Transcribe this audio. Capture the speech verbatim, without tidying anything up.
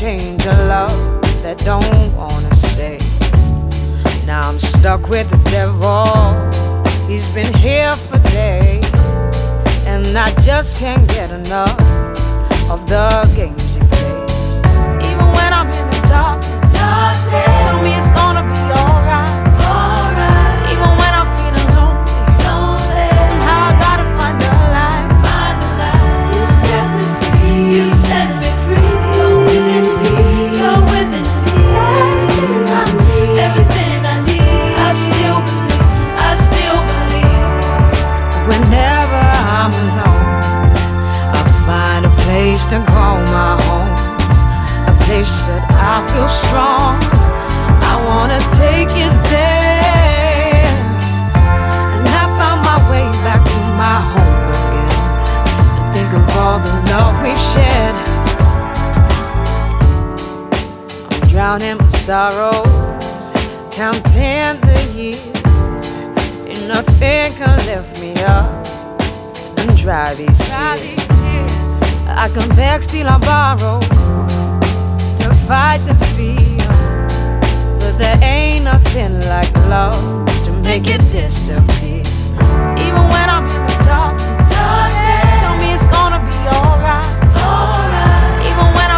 change a love that don't wanna stay. Now I'm stuck with the devil. He's been here for days, and I just can't get enough of the games he plays. Even when I'm in the darkness, darkness. Tell me it's gonna be alright. Alright. Even when I'm feeling lonely, lonely. Somehow I gotta find the light. Find the light. You set me free. You set me free. You're within me. You're within me. Everything I need. Everything I need. I still believe. I still believe. Whenever I'm alone, I find a place to call my home. A place that I feel strong. I wanna take you there. And I found my way back to my home again. And think of all the love we've shared. I'm drowning with sorrows, counting the years, and nothing can lift me up and dry these tears. I can beg, steal, or borrow to fight the fear, but there ain't nothing like love to make it disappear. Even when I'm in the darkness, tell me it's gonna be alright. Alright. Even when